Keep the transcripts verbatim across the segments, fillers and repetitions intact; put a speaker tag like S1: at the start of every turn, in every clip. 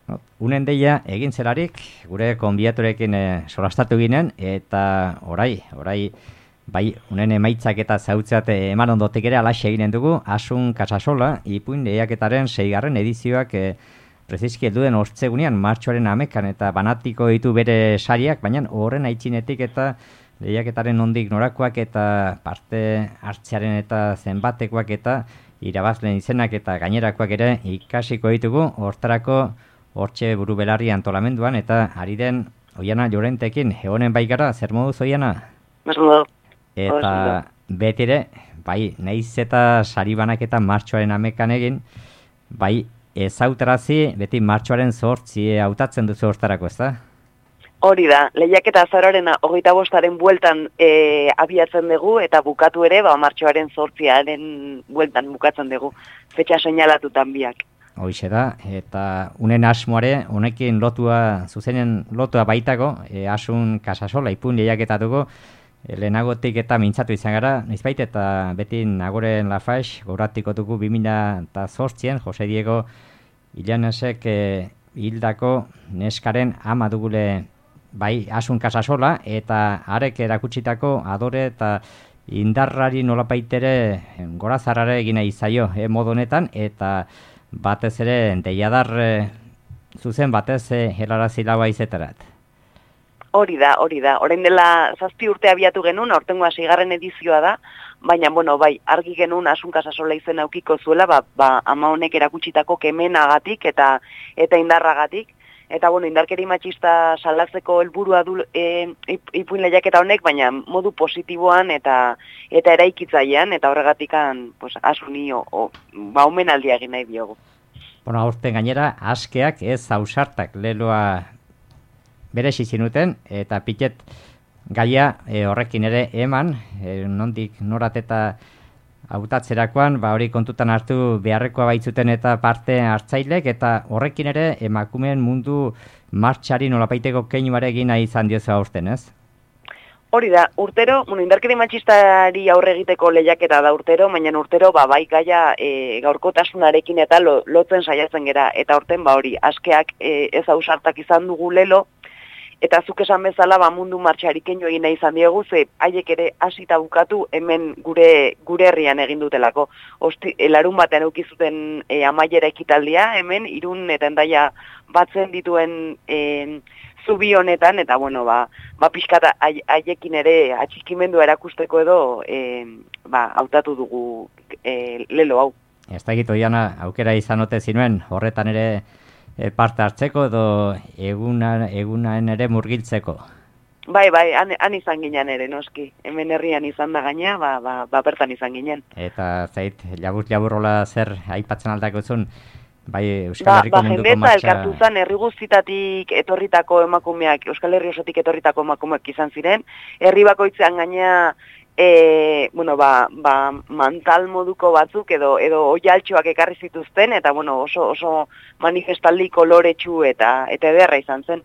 S1: Unen deia egin zelarik, gure konbiaturekin e, solastatu ginen, eta orai, orai, bai, unen emaitzak eta zautzeat eman ondotik ere alaxe eginen dugu, Asun Casasola, ipuin lehiaketaren seigarren edizioak e, prezizki elduden ortzegunean, martxoaren amekan, eta banatiko ditu bere sariak, baina horren aitzinetik eta lehiaketaren nondik norakoak eta parte hartzearen eta zenbatekoak eta irabazlen izenak eta gainerakoak ere ikasiko ditugu, hortarako hortxe buru belarri antolamenduan, eta ari den Oiana Llorentekin, egonen bai gara, zer moduz Oiana?
S2: Merdo.
S1: Eta beti ere, bai, nahiz eta sari banaketa martxoaren amekan egin, bai, ezautarazi, beti martxoaren zortzi hautatzen duzu hortarako, ez da?
S2: Hori da, lehiaketa azaroaren hogeita bostaren bueltan e, abiatzen dugu, eta bukatu ere, ba, martxoaren zortziaren bueltan bukatzen dugu, fetxa seinalatutan biak.
S1: Hoixe da, eta unen asmoare, honekin lotua, zuzenen lotua baitago, e, Asun Casasola ipun lehiaketa dugu, e, lehenagotik eta mintzatu izan gara, nizbait, eta beti Nagoren Lafaix, gauratiko dugu bi mila zortzien, Jose Diego Ilanesek e, hildako neskaren ama dugule bai Asun Casasola, eta arek erakutsitako adore eta indarrari nolapaitere gorazarrare egina izaio e, modu honetan, eta batez ere deiadar e, zuzen batez e, helarazi laua izeterat.
S2: Hori da, hori da. Orain dela zazpi urte abiatu genuen, aurtengoa seigarren edizioa da, baina, bueno, bai, argi genuen Asun Casasola izen aukiko zuela, ba, ba ama honek erakutsitako kemenagatik eta eta indarragatik. Eta, bueno, indarkeri matxista salatzeko helburua du e, ipuin lehiaketa honek, baina modu positiboan eta eta eraikitzailean, eta horregatikan, pues, Asuni o, o, ba, omenaldia egin nahi diogu.
S1: Bueno, aurten gainera, askeak ez ausartak leloa beresi zinuten, eta piket gaia e, horrekin ere eman, e, nondik norat eta hautatzerakoan, ba hori kontutan hartu beharrekoa baitzuten eta parte hartzailek, eta horrekin ere emakumeen mundu martxari nolapaiteko keinuare egin nahi izan diozu aurten, ez?
S2: Hori da, urtero, bueno, indarkeri matxistari aurre egiteko lehiaketa da urtero, baina urtero ba, bai gaia e, gaurkotasunarekin eta lo, lotzen saiatzen gera, eta horten ba hori, askeak e, ez ausartak izan dugu lelo, eta zuk esan bezala ba, mundu martxari keinu egin nahi izan diegu, ze haiek ere hasita bukatu hemen gure gure herrian egin dutelako. Osti, larun batean eukizuten e, amaiera ekitaldia, hemen Irun eta Hendaia batzen dituen e, zubi honetan, eta bueno, ba, ba pixkata haiekin ere atxikimendua erakusteko edo e, ba, hautatu dugu e, lelo hau.
S1: Ez da egito, Oiana, aukera izan ote zinuen, horretan ere parte hartzeko edo egunan, egunaen ere murgiltzeko?
S2: Bai, bai, han, han izan ginen ere, noski. Hemen herrian izan da gaina, ba, ba, ba bertan izan ginen.
S1: Eta zait, labur-laburrola zer aipatzen aldako zuen, bai Euskal Herriko
S2: ba, ba,
S1: munduko martxa...
S2: elkartu zan, herri guztitatik etorritako emakumeak, Euskal Herri osotik etorritako emakumeak izan ziren, herri bakoitzean gaina... E, bueno, ba, ba, mantal moduko batzuk edo edo oihaltxoak ekarri zituzten, eta bueno, oso oso manifestaldi koloretsu eta eta ederra izan zen.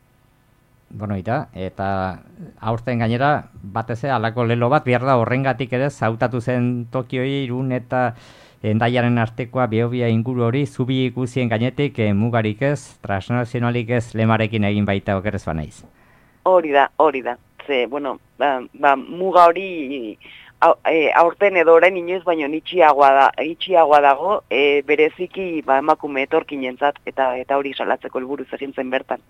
S1: Bueno, eta, eta aurten gainera, batez alako lelo bat, behar da horrengatik ere, zautatu zen Tokioi, Irun eta Hendaiaren artekoa Behobia inguru hori, zubi ikusien gainetik, e, mugarik ez, transnazionalik ez lemarekin egin baita okerrez banaiz.
S2: Hori da, hori da. Ze, bueno, ba, ba, muga hori aurten edo orain inoiz baino itxiagoa da, itxiagoa dago, e, bereziki ba, emakume etorkinentzat eta eta hori salatzeko helburuz egin zen bertan.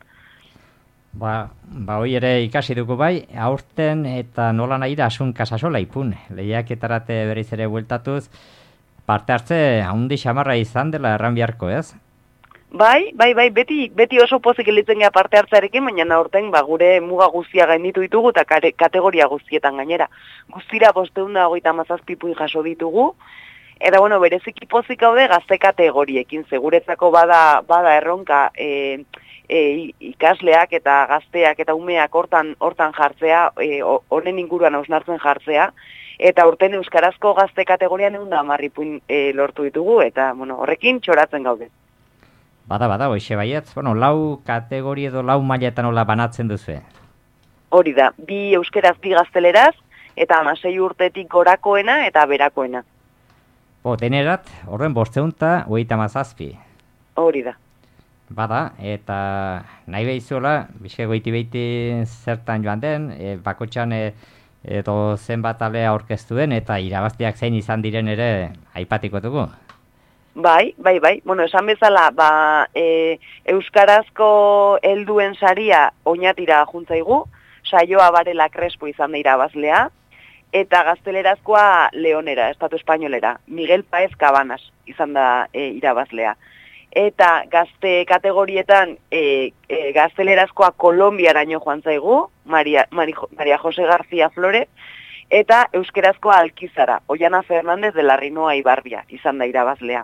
S1: Ba, ba hoi ere ikasi dugu bai, aurten eta nola nahi da Asun Casasola ipun, lehiaketarate berriz ere bueltatuz, parte hartze haundi xamarra izan dela erran biharko, ez?
S2: Bai, bai, bai, beti, beti oso pozik elitzen gara parte hartzarekin, baina aurten ba, gure muga guztia gainditu ditugu eta kategoria guztietan gainera. Guztira bosteun da hogeita hamazazpi puin jaso ditugu, eta bueno, bereziki pozik gaude gazte kategoriekin, seguretzako bada, bada erronka e, e, ikasleak eta gazteak eta umeak hortan, hortan jartzea, e, honen inguruan hausnartzen jartzea, eta urten euskarazko gazte kategorian egun da hamarri puin e, lortu ditugu, eta bueno, horrekin txoratzen gaude.
S1: Bada, bada, hoxe baietz, bueno, lau kategori edo lau mailetan hola banatzen duzu.
S2: Hori da, bi euskeraz, bi gazteleraz, eta hamasei urtetik gorakoena eta berakoena.
S1: Bo, denerat, horren bosteunta, hogeita hamazazpi.
S2: Hori da.
S1: Bada, eta nahi behizuela, bizke goiti behiti zertan joan den, e, bakotxan e, edo zenbat alea aurkeztu den, eta irabaztiak zein izan diren ere aipatiko dugu.
S2: Bai, bai, bai. Bueno, esan bezala, ba, e, Euskarazko helduen saria oinatira juntzaigu, Saioa Barela Crespo izan da irabazlea, eta gaztelerazkoa Leonera, Estatu Espainolera, Miguel Paez Cabanas izan da e, irabazlea. Eta gazte kategorietan e, e, gaztelerazkoa Kolombiaraino joan zaigu, Maria, Maria, Maria Jose García Flores, eta euskerazkoa Alkizara, Oiana Fernández de la Rinoa Ibarbia izan da irabazlea.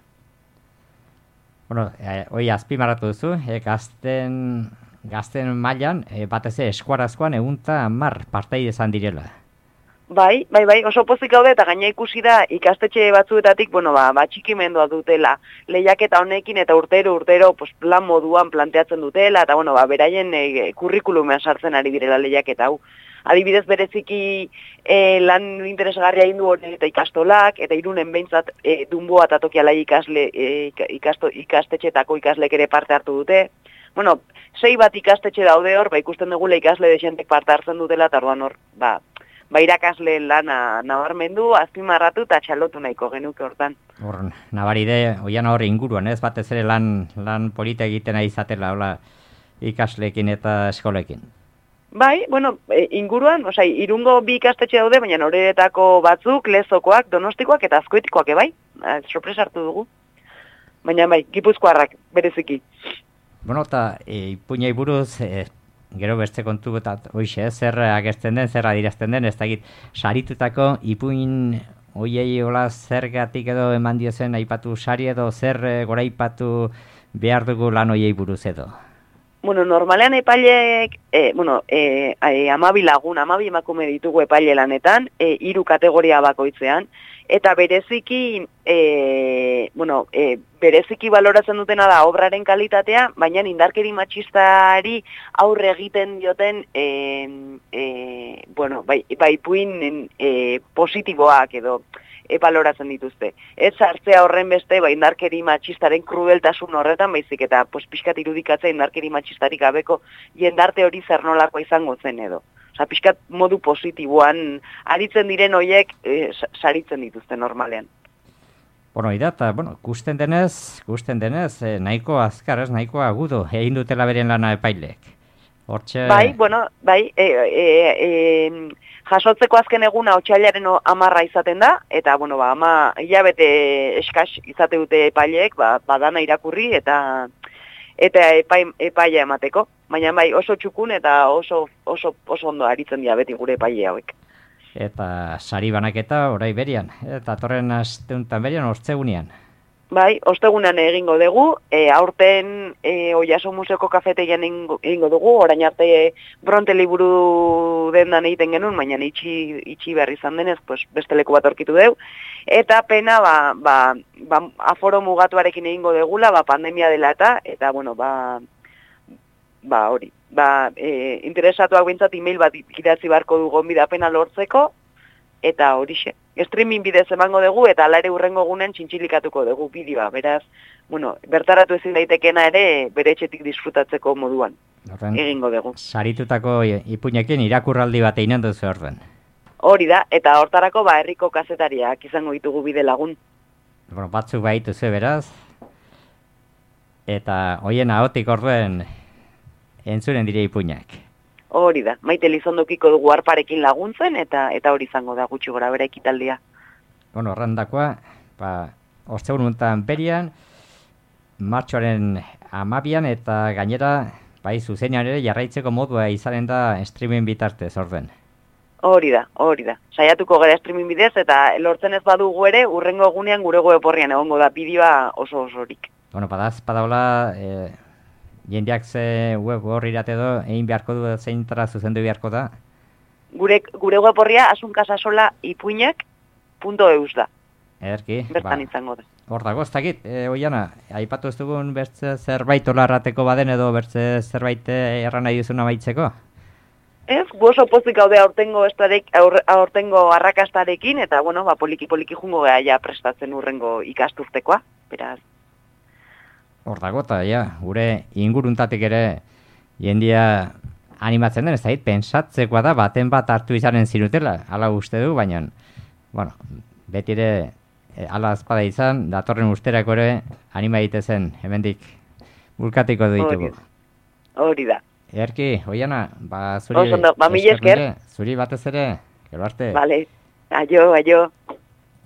S1: Bueno, eh, hoi azpimarratu duzu, eh, gazten, gazten mailan, eh, batez eskuarazkoan egunta hamar partaide izan direla.
S2: Bai, bai, bai, oso pozik gaude eta gaina ikusi da ikastetxe batzuetatik, bueno, ba, ba txikimendua dutela lehiaketa honekin eta urtero, urtero, pues, plan moduan planteatzen dutela, eta, bueno, ba, beraien e, kurrikulumean sartzen ari direla lehiaketa hau. Adibidez bereziki e, lan interesgarria indu hori eta ikastolak, eta irunen behintzat e, Dunboa eta Tokialai ikasle, e, ikasto, ikastetxetako ikaslek ere parte hartu dute. Bueno, sei bat ikastetxe daude hor, ba, ikusten dugula ikasle desentek parte hartzen dutela, eta orduan hor, ba, ba irakasle lana nabarmendu, azpimarratu eta txalotu nahiko genuke hortan.
S1: Hor, nabaride, oian hor inguruan, ez batez ere lan, lan polita egiten ari izatela, hola, ikasleekin eta eskolekin.
S2: Bai, bueno, e, inguruan, osea, Irungo bi ikastetxe daude, baina horretako batzuk, Lezokoak, Donostikoak eta Azkoitikoak bai, e, sorpresa hartu dugu. Baina bai, Gipuzkoarrak, bereziki.
S1: Bueno, eta e, ipuinei buruz, e, gero beste kontu eta hoixe, zer agertzen den, zer adirazten den, ez dakit, saritutako ipuin hoiei hola zergatik edo eman diozen aipatu sari edo zer e, goraipatu behar dugu lan hoiei buruz edo?
S2: Bueno, normalean epaileek, e, bueno, e, e, amabi lagun, amabi emakume ditugu epaile lanetan, e, hiru kategoria bakoitzean, eta bereziki, e, bueno, e, bereziki baloratzen dutena da obraren kalitatea, baina indarkeri matxistari aurre egiten dioten, e, e, bueno, bai, bai puin e, positiboak edo, e baloratzen dituzte. Ez hartzea horren beste, ba, indarkeri matxistaren krudeltasun horretan, baizik eta pues, pixkat irudikatzea indarkeri matxistarik gabeko jendarte hori zer nolako izango zen edo. Osa, pixkat modu positiboan aritzen diren hoiek e, saritzen dituzte normalean.
S1: Bueno, ida, eta, bueno, gusten denez, gusten denez, eh, nahiko azkar, ez, nahiko agudo, egin dutela beren lana epailek. Hortxe...
S2: Bai, bueno, bai, e, e, e, jasotzeko azken eguna otsailaren amarra izaten da, eta, bueno, ba, ama hilabete eskas izate dute epaileek, ba, badana irakurri eta eta epai, epaia emateko. Baina bai, oso txukun eta oso, oso, oso ondo aritzen dira beti gure epaile hauek.
S1: Eta sari banaketa orai berian, eta torren asteuntan berian, ortzegunean.
S2: Bai, ostegunean egingo dugu, e, aurten e, Oiaso Museoko kafetegian egingo dugu, orain arte e, Bronte liburu dendan egiten genuen, baina itxi, itxi behar izan denez, pues, beste leku bat aurkitu dugu. Eta pena, ba, ba, ba, aforo mugatuarekin egingo degula, ba, pandemia dela eta, eta, bueno, ba, ba hori, ba, e, interesatuak bintzat email bat idatzi barko du gonbidapena lortzeko, eta horixe. Streaming bidez emango dugu eta ala ere hurrengo egunen txintxilikatuko dugu bideoa. Beraz, bueno, bertaratu ezin daitekena ere bere etxetik disfrutatzeko moduan. Horren, egingo dugu.
S1: Saritutako ipuinekin irakurraldi bat eginen duzu orden.
S2: Hori da, eta hortarako ba herriko kazetariak izango ditugu bide lagun.
S1: Bueno, batzuk baitu ze beraz. Eta hoien ahotik orduen entzuren dire ipuinak.
S2: Hori da, Maite Lizondokiko dugu harparekin laguntzen, eta eta hori izango da gutxi gora bera ekitaldia.
S1: Bueno, horrendakoa, ba, ostegun untan berian, martxoaren amabian, eta gainera, bai, zuzenean ere jarraitzeko modua izanen da streaming bitartez orden.
S2: Hori da, hori da. Saiatuko gara streaming bidez, eta lortzen ez badugu ere, urrengo egunean gure web egongo da bideoa oso osorik.
S1: Bueno, badaz, badaula... Eh, jendeak ze web horri irate edo, egin beharko du zeintara zuzendu beharko da?
S2: Gure, gure web horria asunkasasola ipuinak punto eus da.
S1: Ederki.
S2: Bertan ba, izango da.
S1: Hor dago, ez dakit, e, oiana, aipatu ez dugun bertze zerbait olarrateko baden edo bertze zerbait erran nahi duzuna baitzeko?
S2: Ez, gu oso pozik gaude aurtengo, estarek, aur, aurtengo arrakastarekin, eta bueno, ba, poliki-poliki jungo geha ja prestatzen urrengo ikasturtekoa, beraz.
S1: hor dago, eta ja, gure inguruntatik ere jendia animatzen den, ez da, pensatzekoa da, baten bat hartu izanen zinutela, ala uste du, baina, bueno, beti ere, e, ala azpada izan, datorren usterako ere, anima egitezen, hemendik bulkatiko ditugu.
S2: Hori da.
S1: Erki, Oiana, ba, zuri,
S2: Osondo, ba, mila esker.
S1: Zuri batez ere, gero arte.
S2: Vale, aio, aio.